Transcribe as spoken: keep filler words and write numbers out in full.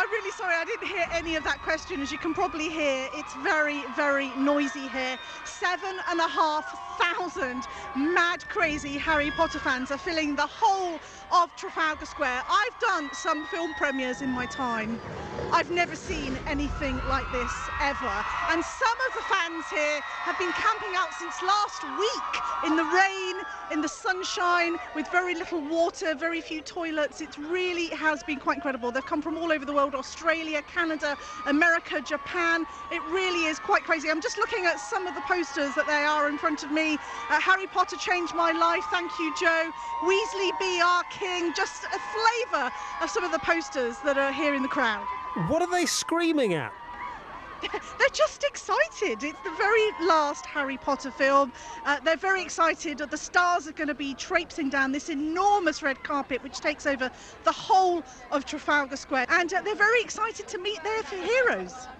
I'm really sorry, I didn't hear any of that question. As you can probably hear, it's very, very noisy here. Seven and a half thousand mad, crazy Harry Potter fans are filling the whole of Trafalgar Square. I've done some film premieres in my time. I've never seen anything like this ever. And some of the fans here have been camping out since last week in the rain, in the sunshine, with very little water, very few toilets. It really has been quite incredible. They've come from all over the world: Australia, Canada, America, Japan. It really is quite crazy. I'm just looking at some of the posters that they are in front of me. Uh, Harry Potter changed my life, thank you, Joe. Weasley be our king. Just a flavour of some of the posters that are here in the crowd. What are they screaming at? They're just excited. It's the very last Harry Potter film. Uh, they're very excited. The stars are going to be traipsing down this enormous red carpet which takes over the whole of Trafalgar Square, and uh, they're very excited to meet their heroes.